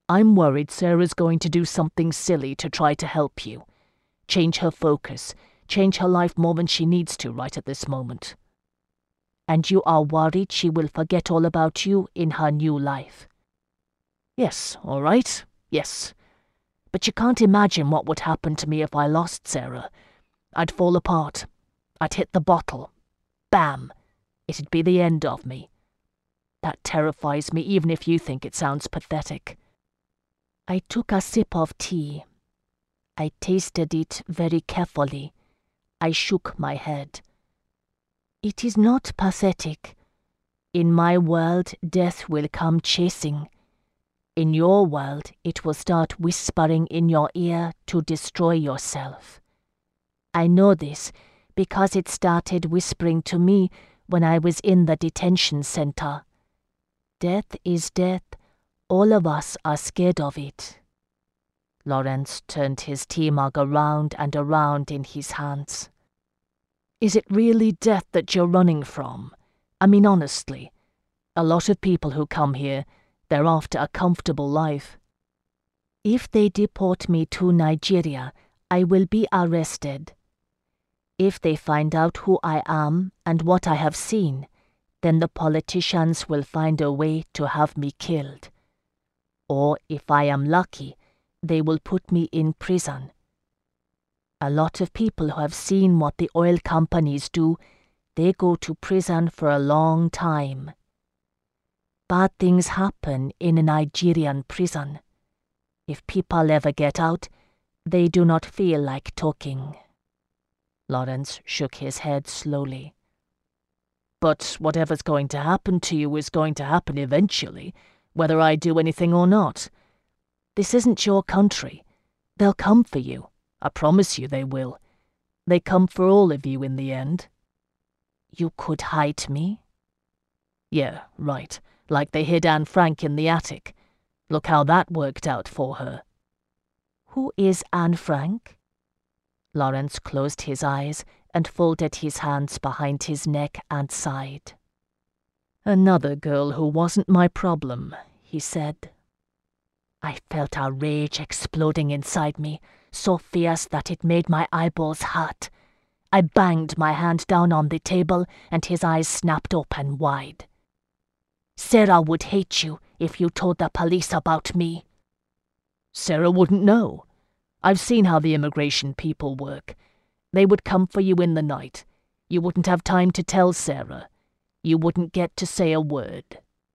I'm worried Sarah's going to do something silly to try to help you. Change her focus, change her life more than she needs to right at this moment. And you are worried she will forget all about you in her new life. Yes, all right, yes. But you can't imagine what would happen to me if I lost Sarah. I'd fall apart. I'd hit the bottle. Bam! It'd be the end of me. That terrifies me, even if you think it sounds pathetic. I took a sip of tea. I tasted it very carefully. I shook my head. It is not pathetic. In my world, death will come chasing. In your world, it will start whispering in your ear to destroy yourself. I know this because it started whispering to me when I was in the detention center. Death is death. All of us are scared of it. Lawrence turned his tea mug around and around in his hands. Is it really death that you're running from? I mean, honestly. A lot of people who come here, they're after a comfortable life. If they deport me to Nigeria, I will be arrested. If they find out who I am and what I have seen, then the politicians will find a way to have me killed. Or, if I am lucky, they will put me in prison. A lot of people who have seen what the oil companies do, they go to prison for a long time. Bad things happen in a Nigerian prison. If people ever get out, they do not feel like talking. Lawrence shook his head slowly. But whatever's going to happen to you is going to happen eventually, whether I do anything or not. This isn't your country. They'll come for you. I promise you they will. They come for all of you in the end. You could hide me? Yeah, right. Like they hid Anne Frank in the attic. Look how that worked out for her. Who is Anne Frank? Lawrence closed his eyes and folded his hands behind his neck and sighed. Another girl who wasn't my problem, he said. I felt a rage exploding inside me, so fierce that it made my eyeballs hurt. I banged my hand down on the table and his eyes snapped open wide. Sarah would hate you if you told the police about me. Sarah wouldn't know. I've seen how the immigration people work. They would come for you in the night. You wouldn't have time to tell Sarah. You wouldn't get to say a word.